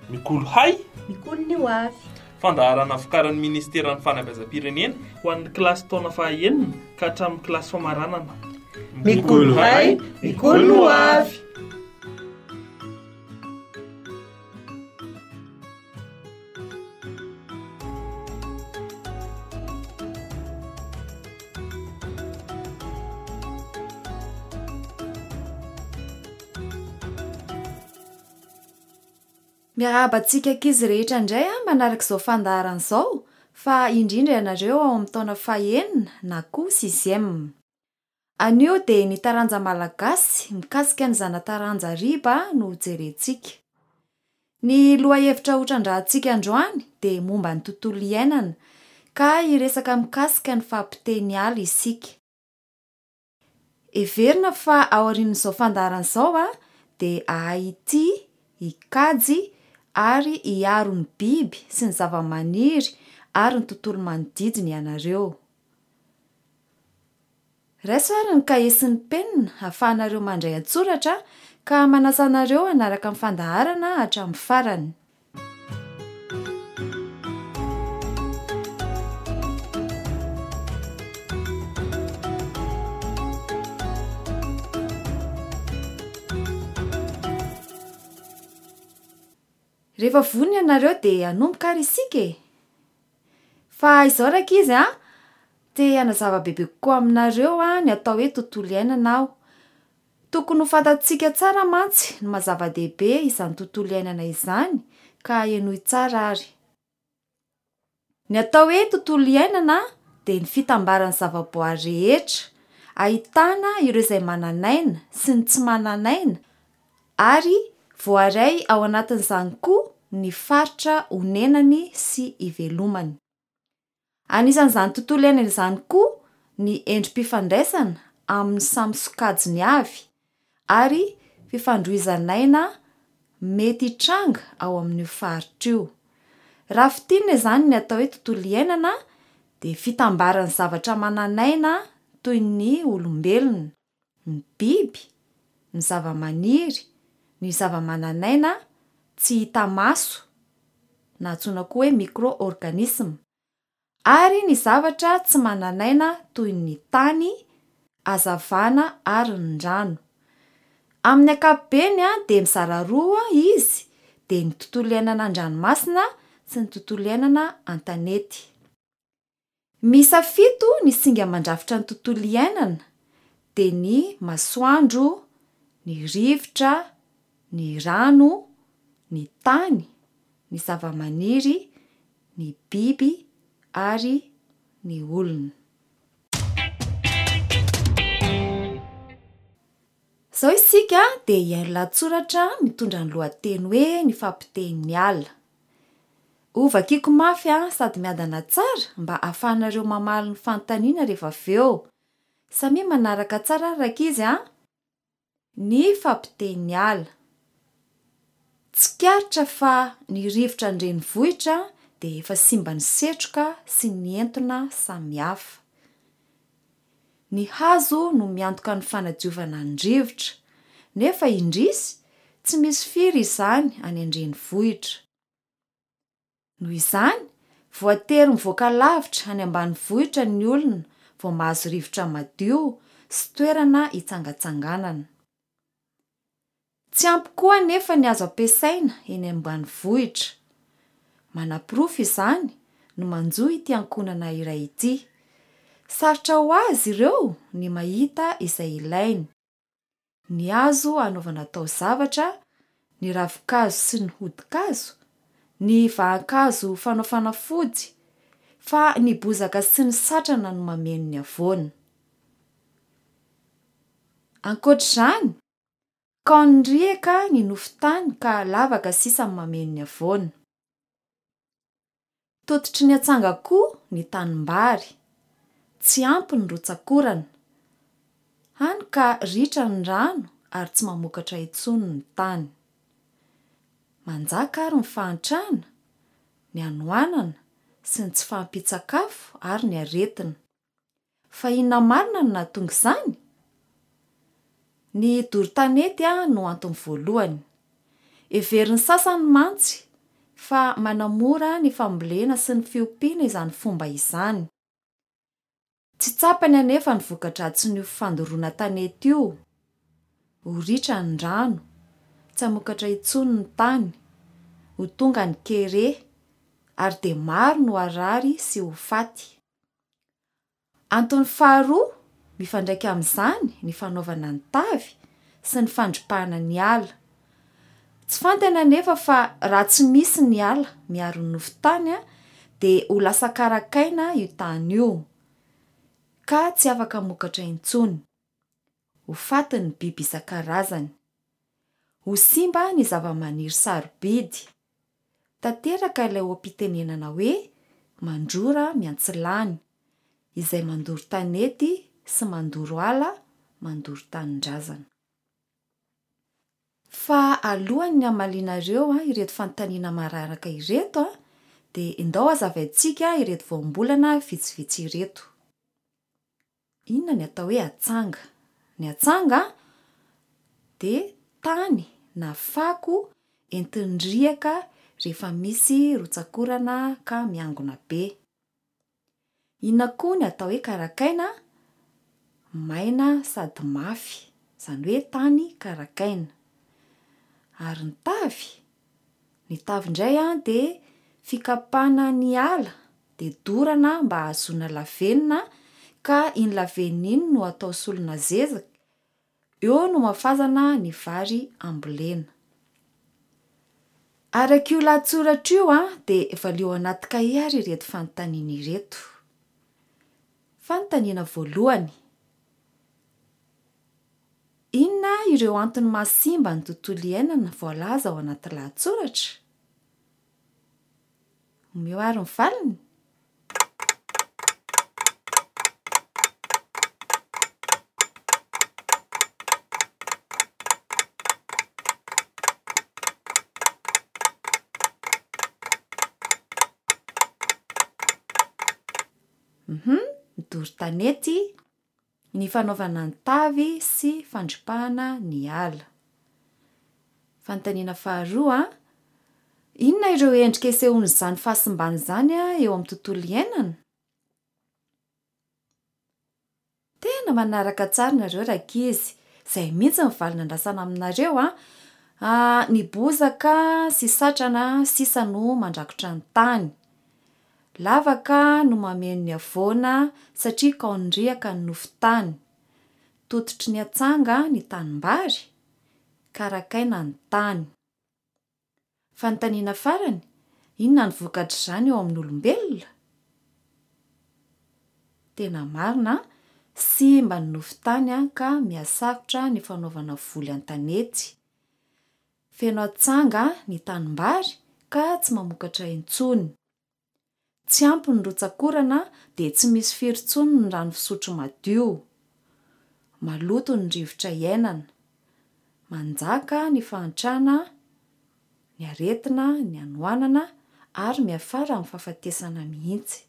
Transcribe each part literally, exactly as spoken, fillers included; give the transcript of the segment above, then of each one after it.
Mikolo hay, mikolo ny ho avy. Fandaharana vokarin'ny Ministeran'ny Fanabeazam-pirenena ho an'ny kilasy taona fahaenina ka hatramin'ny kilasy famaranana. Mikolo hay, mikolo ny ho avy. Miarabantsika ankizy rehetra indray a manaraka izao fandaharana izao fa indrindra ianareo ao amin'ny taona fahaenina na koa sixième. Anio dia ny taranja malagasy mikasika ny zana-taranja riba no jerentsika. Ny lohahevitra hotrandrahantsika androany dia momba ny tontolo iainana ka hiresaka mikasika ny fampiteny ala isika. Heverina fa ao aorian'izao fandaharana izao a dia ahity, hikajy ary hiaro ny biby sy ny zava-maniry ary ny tontolo manodidina ianareo. Raiso ary ny kahie sy ny penina ahafahanareo mandray an-tsoratra ka manasa anareo hanaraka amin'ny fandaharana hatramin'ny farany. Rehefa vonona ianareo dia hanomboka ary isika e. Fa izao rankizy a, te hanazava bebe kokoa aminareo a ny atao hoe tontolo iainana aho. Tokony ho fantatsika tsara mantsy ny mazava-dehibe izany tontolo iainana izany ka henoy tsara ary. Ny atao hoe tontolo iainana dia ny fitambaran'ny zavaboary rehetra, ahitana ireo izay mananaina sy ny tsy mananaina ary voaray ao anatin'izany koa ny faritra honenany sy ivelomany. Anisan'izany tontolo iainana izany koa ny endrim-pifandraisana amin'ny samy sokajiny avy ary fifandroizanaina mety hitranga ao amin'io faritra io. Raha fitinina izany ny atao hoe tontolo iainana dia fitambaran'ny zavatra mananaina toy ny olombelona, ny biby, ny zava-maniry, ny zava-mananaina tsy hita maso na antsoina koa hoe micro-organisme ary ny zavatra tsy mananaina toy ny tany, hazavana ary ny rano. Amin'ny ankapobeny a dia mizara roa izy dia ny tontolo iainana an-dranomasina sy ny tontolo iainana an-tanety. Miisa fito ny singa mandrafitra ny tontolo iainana dia ny masoandro, ny rivotra, ny rano, ny tany, ny zava-maniry, ny biby ary ny olona. Izao isika dia hialan-tsoratra mitondra ny lohateny hoe ny fampitenin'ny ala. Ho vakiako mafy a sady miadana tsara mba ahafahanareo mamaly ny fanontaniana rehefa avy eo. Samy manaraka tsara ary rankizy a. Ny fampitenin'ny ala. Tsikaritra fa ny rivotra an-drenivohitra dia efa simba ny setroka sy ny entona samihafa. Ny hazo no miantoka ny fanadiovana ny rivotra, nefa indrisy tsy misy firy izany any an-drenivohitra. Noho izany, voatery mivoaka lavitra any ambanivohitra ny olona vao mahazo rivotra madio sy toerana hitsangatsanganana. Tsy ampy koa nefa ny azo ampiasaina eny ambanivohitra. Manam-pirofo izany no manjohy ity ankonana iray ity. Sarotra ho azy ireo ny mahita izay ilainy. Ny hazo anaovana taozavatra, ny ravin-kazo sy ny hodin-kazo, ny vahan-kazo fanao fanafody, fa ny bozaka sy ny satrana no mameno ny havoana. Ankoatr'izany, kaoniriaka ny nofon-tany ka lavaka sisa mameno ny havoana. Tototry ny hatsanga koa ny tanimbary, tsy ampy ny rotsakorana. Hany ka ritra ny rano ary tsy mamokatra intsony ny tany. Manjaka ary ny fahantrana, ny hanoanana sy ny tsy fahampin-tsakafo ary ny aretina. Fa inona marina no nahatonga izany? Ny doro tanety no antony voalohany. Heverin'ny sasany mantsy fa manamora ny fambolena sy ny fiompiana izany fomba izany. Tsy tsapany anefa ny voka-dratsy ny fandoroana tanety io. Ho ritra ny rano, tsy hamokatra intsony ny tany, ho tonga ny kere, ary dia maro no harary sy ho faty. Antony faharoa mifandraika amin'izany ny fanaovana ny tavy sy ny fandripahana ny ala. Tsy fantana anefa fa raha tsy misy ny ala miaro ny nofon-tany dia ho lasa karakaina io tany io, ka tsy afaka mokatra intsony. Ho faty ny biby isan-karazany. Ho simba ny zava-maniry sarobidy. Tanteraka ilay oam-pitenenana hoe mandrora miantsilany, izay mandoro tanety sy mandoro ala, mandoro tanindrazana. Fa alohan'ny hamalinareo ireto fanontaniana mararaka ireto dia indao hazavaintsika ireto voambolana vitsivitsy ireto. Inona ny atao hoe atsanga? Ny atsanga dia tany na fako entin-driaka rehefa misy rotsakorana ka miangona be. Inona koa ny atao hoe karakaina? Maina sady mafy, izany hoe tany karakaina. Ary ny tavy, ny tavy indray dia fikapana ny ala, dia dorana mba ahazoana lavenina, ka iny lavenina iny no atao solona zezika, eo no mafazana ny vary ambolena. Araka io lahatsoratra io dia efa leo anaty kahie ary ireto fanontaniana ireto. Fanontaniana voalohany. Inona ireo antony mahasimba ny tontolo iainana voalaza ao anaty lahatsoratra? Omeo ary ny valiny. Mhm, ny doro-tanety, ny fanaovana ny tavy sy fandripahana ny ala. Fanontaniana faharoa, inona ireo endrika isehon'izany fahasimbana izany eo amin'ny tontolo iainana? Tena manaraka tsara nareo rankizy, izay mihitsy ny valiny andrasana aminareo a. Ah, ny bozaka sy satrana sisa no mandrakotra ny tany. Lavaka no mameno ny havoana satria kaondriaka ny nofon-tany. Tototry ny atsanga ny tanimbary, karakaina ny tany. Fanontaniana farany, inona ny vokatra izany eo amin'ny olombelona? Tena marina, simba ny nofon-tany ka mihasarotra ny fanaovana voly an-tanety. Feno atsanga ny tanimbary ka tsy mamokatra intsony. Tsy ampy ny rotsakorana dia tsy misy firy-tsony ny rano fisotro madio. Maloto ny rivotra iainana. Manjaka ny fahantrana, ny aretina, ny hanoanana ary miafara amin'ny fahafatesana mihitsy.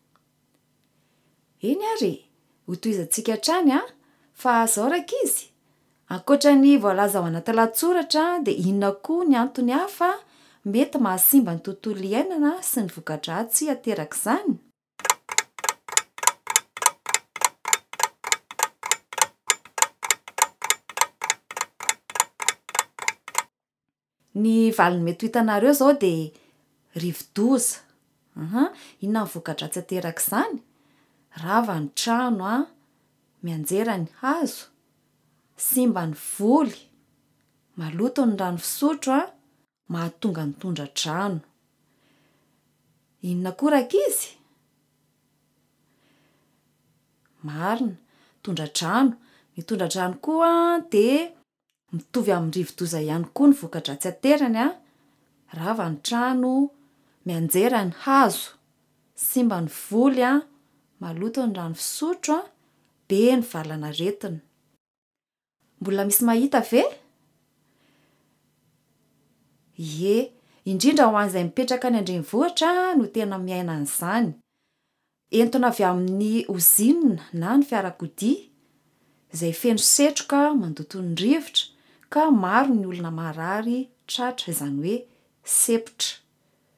Eny ary, ho tohizantsika hatrany a, fa izao rankizy, ankoatra ny voalaza ao anaty lahatsoratra dia inona koa ny antony hafa mety mahasimba ny tontolo iainana sy ny voka-dratsy aterak'izany? Ny valiny mety ho hitanareo izao dia rivo-doza. Aha, inona ny voka-dratsy aterak'izany? Rava ny trano a, mianjera ny hazo, simba ny voly, maloto ny rano fisotro a, mahatonga ny tondra-drano. Inona koa rankizy? Marina, tondra-drano. Ny tondra-drano koa dia mitovy amin'ny rivo-doza ihany koa ny voka-dratsy aterany a. Rava ny trano, mianjera ny hazo, simba ny voly a, maloto ny rano fisotro a, be ny valan'aretina. Mbola misy mahita ve? Ie, indrindra ho an'izay mipetraka any an-drenivohitra no tena miaina an'izany. Entona avy amin'ny ozinina na ny fiarakodia, izay feno setroka mandoto ny rivotra, ka maro ny olona marary tratra, izany hoe sepotra.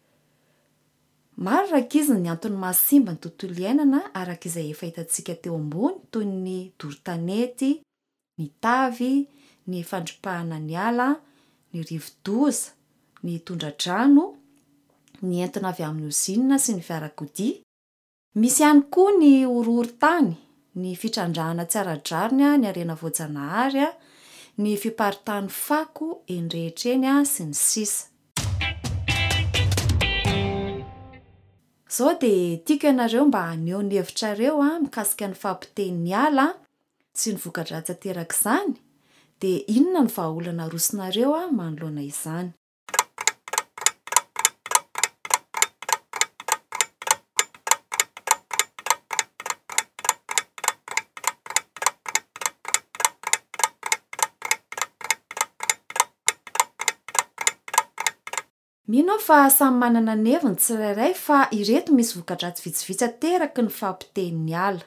Maro rakizy ny antony mahasimba ny tontolo iainana araka izay efa hitantsika teo ambony toy ny doro-tanety, ny tavy, ny fandripahana ny ala, ny rivo-doza, ny tondra-drano, ny entona avy amin'ny ozinina sy ny fiarakodia. Misy ihany koa ny horohoro-tany, ny fitrandrahana tsy ara-drariny ny arena voajanahary, ny fiparitahan'ny fako eny rehetra eny sy ny sisa. Zao dia tiako ianareo mba haneho ny hevitrareo mikasika ny fampiten'ny ala sy ny voka-dratsy aterak'izany, dia inona ny vahaolana rosinareo manoloana izany. Mino fa samy manana ny heviny tsirairay fa ireto misy voka-dratsy vitsivitsy ateraky ny fampiten'ny ala.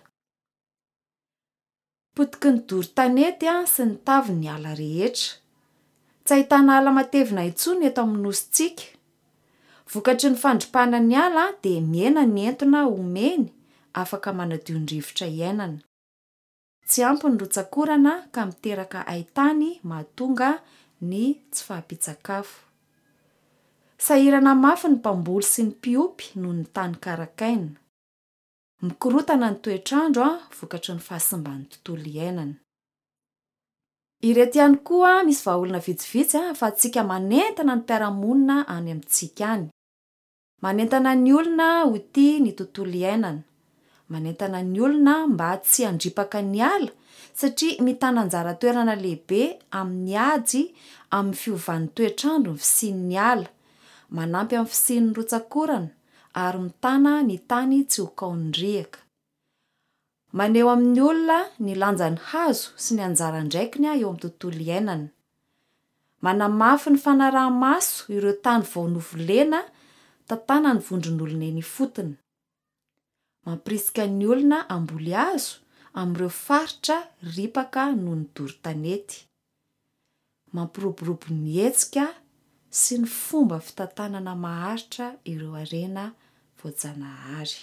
Potiky ny doro-tanety sy ny tavy ny ala rehetra. Tsy ahitana ala matevina intsony eto amin'ny nositsika. Vokatry ny fandripahana ny ala dia miena ny entona omeny afaka manadio ny rivotra iainana. Tsy ampy ny rotsakorana ka miteraka haitany mahatonga ny tsy fahampitsakafo. Sahirana mafy ny mpamboly sy ny mpiompy noho ny tany karakaina. Mikorotana ny toetrandro vokatry ny fahasimban'ny tontolo iainana. Ireto ihany koa misy vahaolana vitsivitsy fa tsika manentana ny mpiara-monina any amintsika any. Manentana ny olona ho tia ny tontolo iainana. Manentana ny olona mba tsy handripaka ny ala satria mitana anjara toerana lehibe amin'ny ady amin'ny fiovan'ny toetrandro ny fisian'ny ala. Manampy amin'ny fisian'ny rotsakorana ary mitana ny tany tsy ho kaon'ny rihaka. Maneho amin'ny olona ny lanjan'ny hazo sy ny anjaran-draikiny eo amin'ny tontolo iainana. Manamafy ny fanaraha-maso ireo tany vao novolena tantana ny vondron'olona eny ifotony. Mampirisika ny olona amboly hazo amin'ireo faritra ripaka noho ny doro-tanety. Mampiroborobo ny hetsika sy ny fomba fitantanana maharitra ireo arena voajanahary.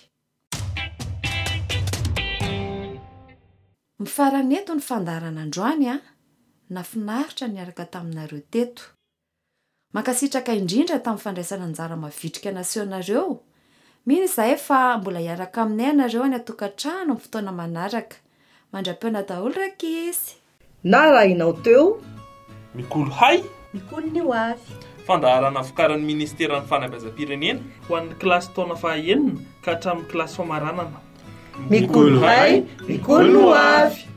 Mifaraneto ny fandarana androany nafinaritra niaraka taminareo teto. Mankasitraka indrindra tamin'ny fandraisana anjara mavitrika naseonareo. Mino izahay fa mbola hiaraka aminay ianareo any an-tokantrano amin'ny fotoana manaraka. Mandra-peona daholo rakizy. Na raha inao teo Mikolo hay, mikolo ny ho avy. Fandaharana vokarin'ny Ministeran'ny Fanabeazam-pirenena ho an'ny kilasy taona fahaenina ka hatramin'ny kilasy famaranana. Mikolo hay, mikolo ny ho avy.